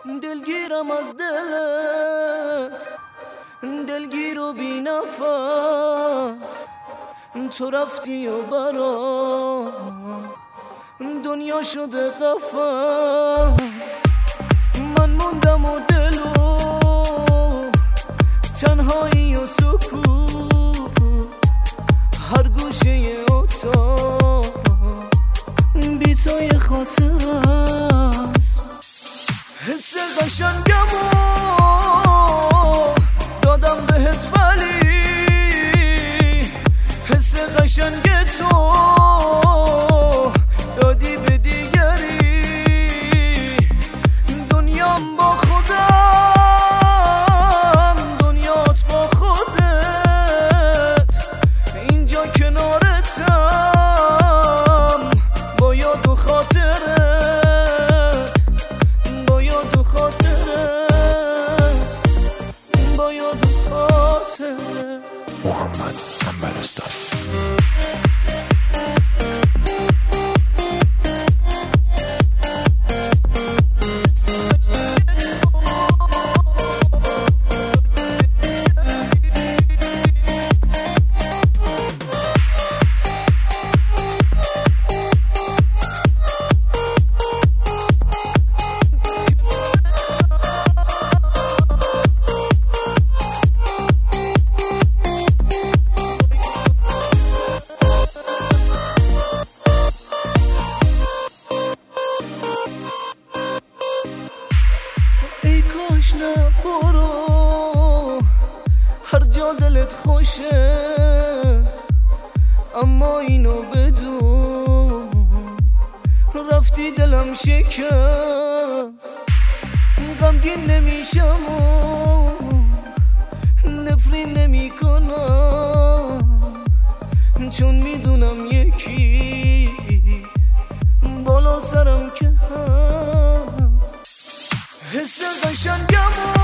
دلگیرم از دلت، دلگیر و بی نفس، تو رفتی و برام دنیا شده قفس. من موندم و دلو تنهایی و سکوت، هر گوشه اتاق بی تو یه خاطر است. حس قشنگمو دادم بهت ولی حس قشنگ تو دادی به دیگری. دنیام با خودم، دنیات با خودت، اینجا کنارتم با یاد و خاطرت، با یاد و خاطرت، با یاد و خاطرت. محمد انبرستان. نه برو هر جا دلت خوشه، اما اینو بدون رفتی دلم شکست. غمگین نمیشم و نفرین نمی کنم، چون میدونم یکی بالا سرم که هست. حس قشنگمو